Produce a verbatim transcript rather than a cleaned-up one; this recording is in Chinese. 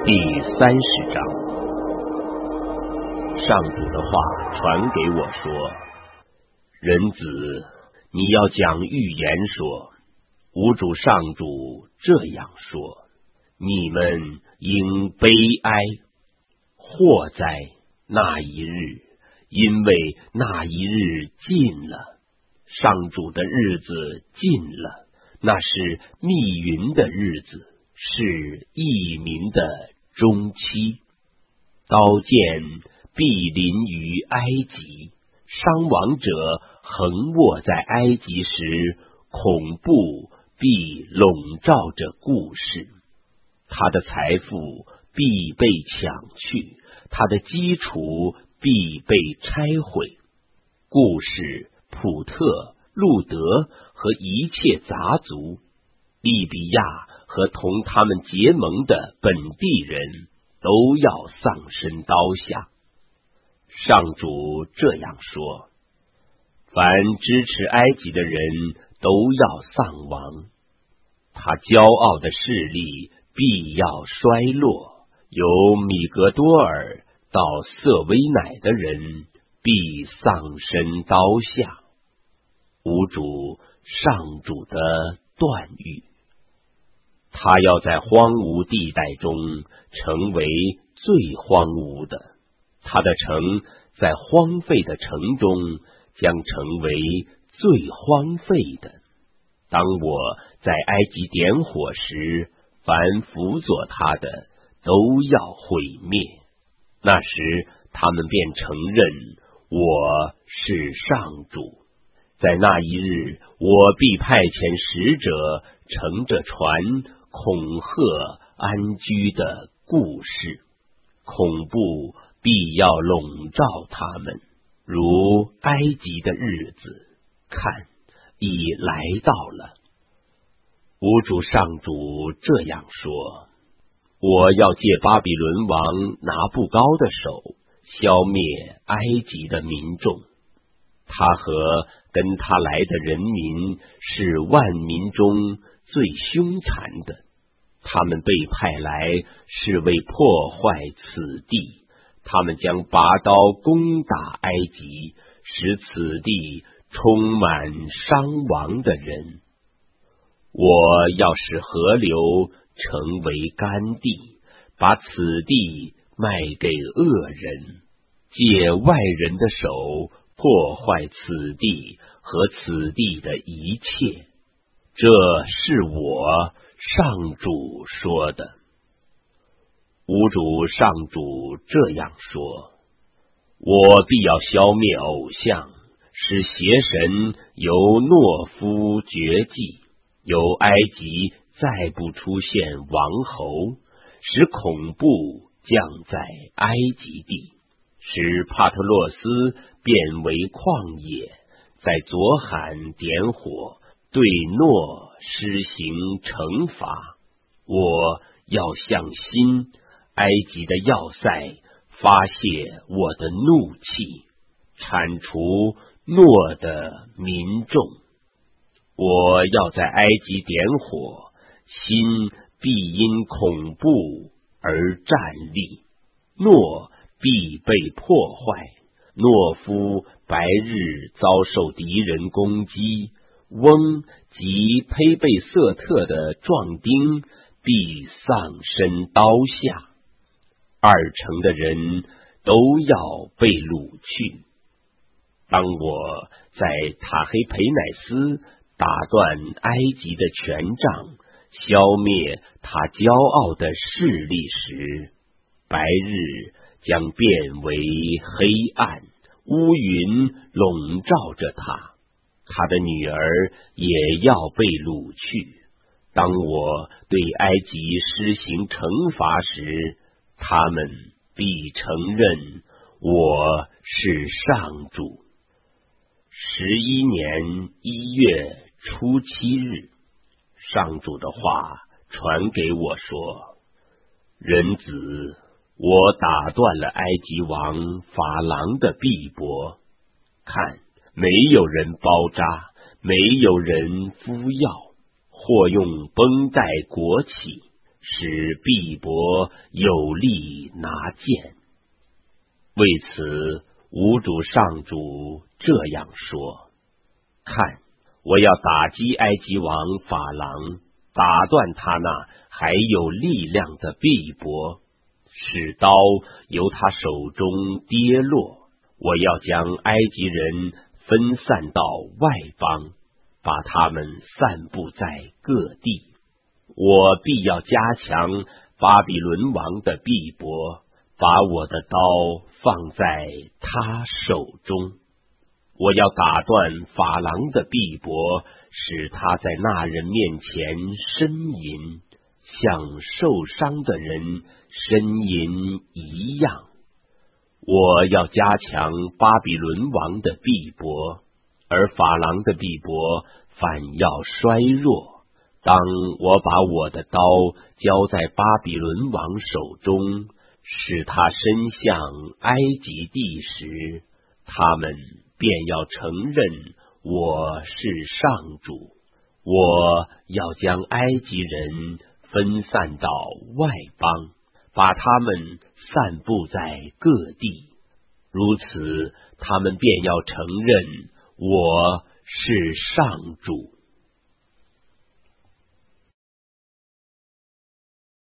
第三十章，上主的话传给我说：人子，你要讲预言说，吾主上主这样说：你们应悲哀，祸哉那一日，因为那一日近了，上主的日子近了，那是密云的日子，是异民的终期。刀剑必临于埃及，伤亡者横卧在埃及时，恐怖必笼罩着故事。他的财富必被抢去，他的基础必被拆毁。故事、普特、路德和一切杂族，利比亚和同他们结盟的本地人都要丧身刀下。上主这样说：凡支持埃及的人都要丧亡，他骄傲的势力必要衰落，由米格多尔到色威乃的人必丧身刀下。吾主上主的断语。他要在荒芜地带中成为最荒芜的，他的城在荒废的城中将成为最荒废的。当我在埃及点火时，凡辅佐他的都要毁灭，那时他们便承认我是上主。在那一日，我必派遣使者乘着船恐吓安居的故事，恐怖必要笼罩他们，如埃及的日子，看，已来到了。吾主上主这样说：我要借巴比伦王拿布高的手消灭埃及的民众，他和跟他来的人民是万民中最凶残的，他们被派来是为破坏此地，他们将拔刀攻打埃及，使此地充满伤亡的人。我要使河流成为干地，把此地卖给恶人，借外人的手破坏此地和此地的一切。这是我上主说的。吾主上主这样说：我必要消灭偶像，使邪神由懦夫绝迹，由埃及再不出现王侯，使恐怖降在埃及地，使帕特洛斯变为旷野，在左罕点火，对诺施行惩罚。我要向新埃及的要塞发泄我的怒气，铲除诺的民众。我要在埃及点火，新必因恐怖而站立，诺必被破坏。懦夫白日遭受敌人攻击，翁及胚贝瑟特的壮丁必丧身刀下，二城的人都要被掳去。当我在塔黑培乃斯打断埃及的权杖，消灭他骄傲的势力时，白日将变为黑暗，乌云笼罩着他，他的女儿也要被掳去。当我对埃及施行惩罚时，他们必承认我是上主。十一年一月初七日，上主的话传给我说：人子，我打断了埃及王法郎的臂膊，看，没有人包扎，没有人敷药，或用绷带裹起， 使毕伯有力拿剑。为此，吾主上主这样说：看，我要打击埃及王法郎，打断他那还有力量的臂膊，使刀由他手中跌落。我要将埃及人分散到外邦，把他们散布在各地。我必要加强巴比伦王的臂膊，把我的刀放在他手中。我要打断法郎的臂膊，使他在那人面前呻吟，像受伤的人呻吟一样。我要加强巴比伦王的臂膊，而法郎的臂膊反要衰弱。当我把我的刀交在巴比伦王手中，使他伸向埃及地时，他们便要承认我是上主。我要将埃及人分散到外邦，把他们散布在各地，如此他们便要承认我是上主。